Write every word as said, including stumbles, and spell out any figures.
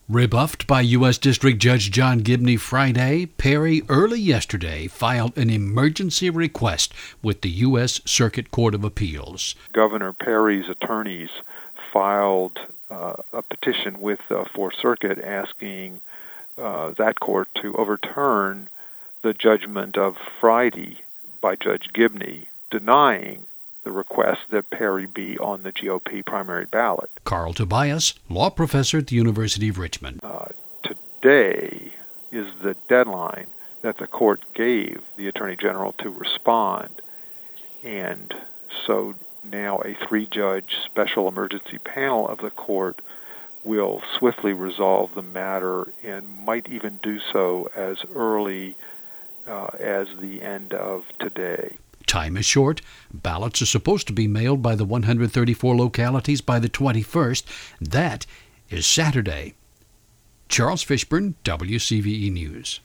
Rebuffed by U S. District Judge John Gibney Friday, Perry early yesterday filed an emergency request with the U S. Circuit Court of Appeals. Governor Perry's attorneys filed uh, a petition with the Fourth Circuit asking uh, that court to overturn the judgment of Friday by Judge Gibney denying the request that Perry be on the G O P primary ballot. Carl Tobias, law professor at the University of Richmond. Uh, today is the deadline that the court gave the Attorney General to respond, and so now a three-judge special emergency panel of the court will swiftly resolve the matter and might even do so as early uh, as the end of today. Time is short. Ballots are supposed to be mailed by the one hundred thirty-four localities by the twenty-first. That is Saturday. Charles Fishburne, W C V E News.